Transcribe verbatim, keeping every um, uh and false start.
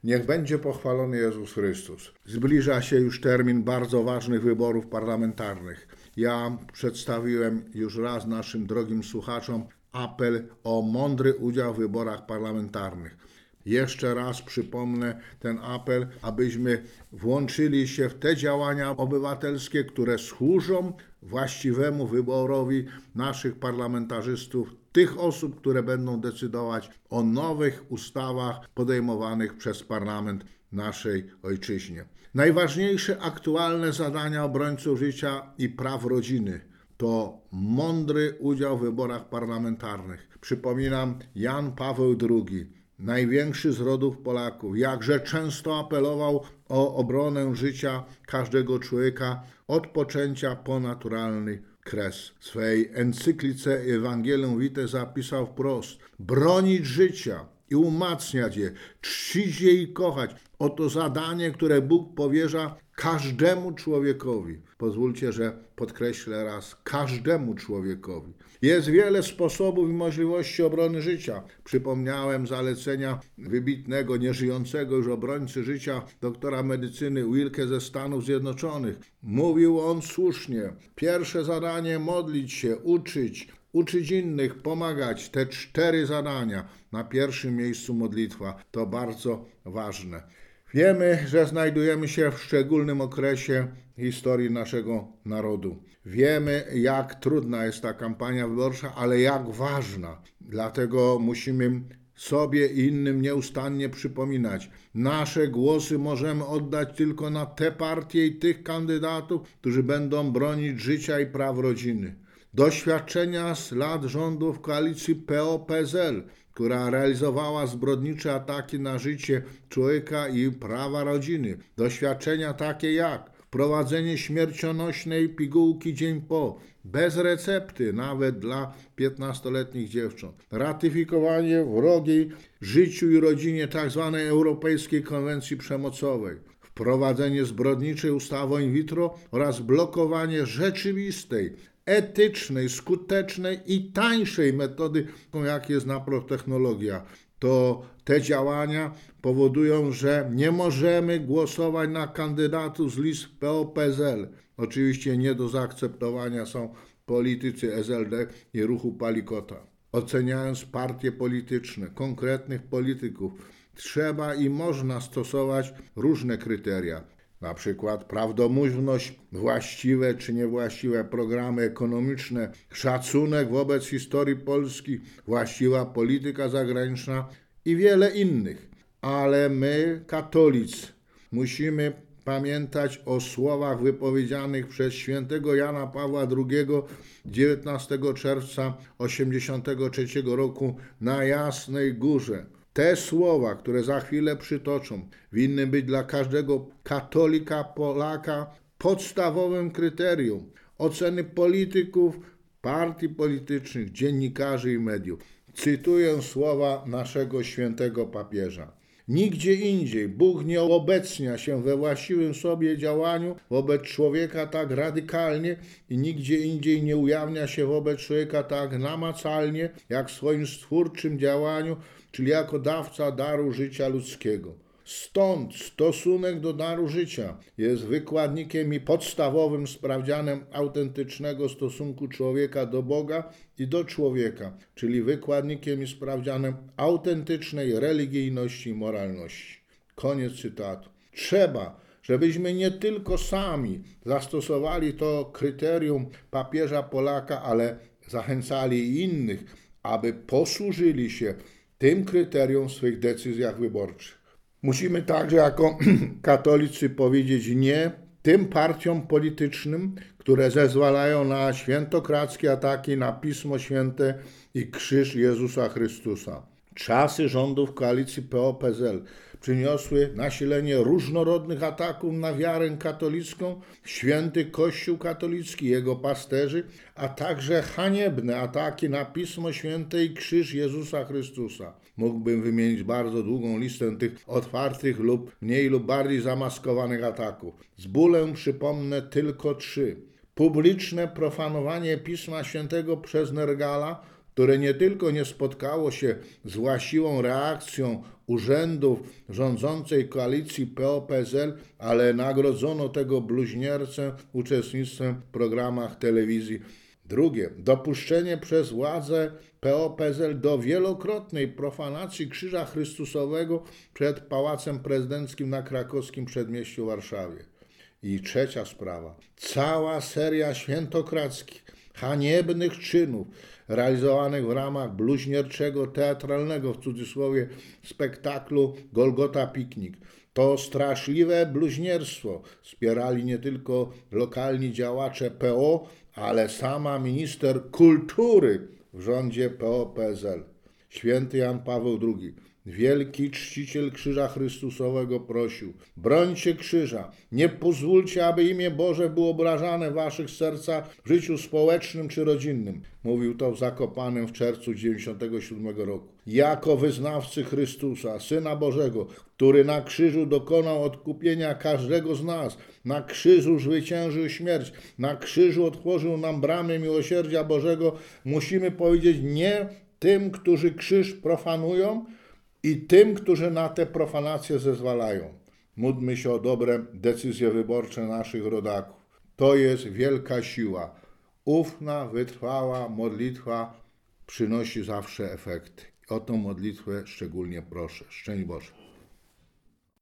Niech będzie pochwalony Jezus Chrystus. Zbliża się już termin bardzo ważnych wyborów parlamentarnych. Ja przedstawiłem już raz naszym drogim słuchaczom apel o mądry udział w wyborach parlamentarnych. Jeszcze raz przypomnę ten apel, abyśmy włączyli się w te działania obywatelskie, które służą właściwemu wyborowi naszych parlamentarzystów, tych osób, które będą decydować o nowych ustawach podejmowanych przez parlament naszej ojczyźnie. Najważniejsze aktualne zadania obrońców życia i praw rodziny to mądry udział w wyborach parlamentarnych. Przypominam, Jan Paweł drugi, największy z rodów Polaków, jakże często apelował o obronę życia każdego człowieka od poczęcia po naturalny kres. W swej encyklice Ewangelium Vitae zapisał wprost: bronić życia i umacniać je, czcić je i kochać. Oto zadanie, które Bóg powierza każdemu człowiekowi. Pozwólcie, że podkreślę raz, każdemu człowiekowi. Jest wiele sposobów i możliwości obrony życia. Przypomniałem zalecenia wybitnego, nieżyjącego już obrońcy życia, doktora medycyny Wilke ze Stanów Zjednoczonych. Mówił on słusznie. Pierwsze zadanie: modlić się, uczyć, uczyć innych, pomagać. Te cztery zadania. Na pierwszym miejscu modlitwa. To bardzo ważne. Wiemy, że znajdujemy się w szczególnym okresie historii naszego narodu. Wiemy, jak trudna jest ta kampania wyborcza, ale jak ważna. Dlatego musimy sobie i innym nieustannie przypominać: nasze głosy możemy oddać tylko na te partie i tych kandydatów, którzy będą bronić życia i praw rodziny. Doświadczenia z lat rządów koalicji P O P Z L, która realizowała zbrodnicze ataki na życie człowieka i prawa rodziny. Doświadczenia takie jak wprowadzenie śmiercionośnej pigułki dzień po, bez recepty nawet dla piętnastoletnich dziewcząt. Ratyfikowanie wrogiej życiu i rodzinie tzw. Europejskiej Konwencji Przemocowej. Wprowadzenie zbrodniczej ustawy in vitro oraz blokowanie rzeczywistej, etycznej, skutecznej i tańszej metody, jak jest naprotechnologia. To te działania powodują, że nie możemy głosować na kandydatów z list P O P Z L. Oczywiście nie do zaakceptowania są politycy S L D i ruchu Palikota. Oceniając partie polityczne, konkretnych polityków, trzeba i można stosować różne kryteria. Na przykład prawdomówność, właściwe czy niewłaściwe programy ekonomiczne, szacunek wobec historii Polski, właściwa polityka zagraniczna i wiele innych. Ale my, katolicy, musimy pamiętać o słowach wypowiedzianych przez świętego Jana Pawła drugiego dziewiętnastego czerwca osiemdziesiątego trzeciego roku na Jasnej Górze. Te słowa, które za chwilę przytoczą, winny być dla każdego katolika, Polaka podstawowym kryterium oceny polityków, partii politycznych, dziennikarzy i mediów. Cytuję słowa naszego świętego papieża. Nigdzie indziej Bóg nie obecnia się we właściwym sobie działaniu wobec człowieka tak radykalnie i nigdzie indziej nie ujawnia się wobec człowieka tak namacalnie, jak w swoim stwórczym działaniu, czyli jako dawca daru życia ludzkiego. Stąd stosunek do daru życia jest wykładnikiem i podstawowym sprawdzianem autentycznego stosunku człowieka do Boga i do człowieka, czyli wykładnikiem i sprawdzianem autentycznej religijności i moralności. Koniec cytatu. Trzeba, żebyśmy nie tylko sami zastosowali to kryterium papieża Polaka, ale zachęcali innych, aby posłużyli się tym kryterium w swych decyzjach wyborczych. Musimy także jako katolicy powiedzieć nie tym partiom politycznym, które zezwalają na świętokradzkie ataki na Pismo Święte i krzyż Jezusa Chrystusa. Czasy rządów koalicji P O P Z L przyniosły nasilenie różnorodnych ataków na wiarę katolicką, święty Kościół katolicki, jego pasterzy, a także haniebne ataki na Pismo Święte i krzyż Jezusa Chrystusa. Mógłbym wymienić bardzo długą listę tych otwartych lub mniej lub bardziej zamaskowanych ataków. Z bólem przypomnę tylko trzy. Publiczne profanowanie Pisma Świętego przez Nergala, które nie tylko nie spotkało się z właściwą reakcją urzędów rządzącej koalicji P O P Z L, ale nagrodzono tego bluźniercę uczestnictwem w programach telewizji. Drugie, dopuszczenie przez władze P O P Z L do wielokrotnej profanacji Krzyża Chrystusowego przed Pałacem Prezydenckim na Krakowskim Przedmieściu w Warszawie. I trzecia sprawa, cała seria świętokradzkich, haniebnych czynów realizowanych w ramach bluźnierczego, teatralnego, w cudzysłowie, spektaklu Golgota Piknik. To straszliwe bluźnierstwo wspierali nie tylko lokalni działacze P O, ale sama minister kultury w rządzie P O P Z L. Święty Jan Paweł drugi, wielki czciciel Krzyża Chrystusowego, prosił: brońcie krzyża, nie pozwólcie, aby imię Boże było obrażane w waszych sercach w życiu społecznym czy rodzinnym. Mówił to w Zakopanem w czerwcu dziewięćdziesiątego siódmego roku. Jako wyznawcy Chrystusa, Syna Bożego, który na krzyżu dokonał odkupienia każdego z nas, na krzyżu zwyciężył śmierć, na krzyżu otworzył nam bramy miłosierdzia Bożego, musimy powiedzieć nie tym, którzy krzyż profanują, i tym, którzy na te profanacje zezwalają. Módlmy się o dobre decyzje wyborcze naszych rodaków. To jest wielka siła. Ufna, wytrwała modlitwa przynosi zawsze efekty. O tą modlitwę szczególnie proszę. Szczęść Boże.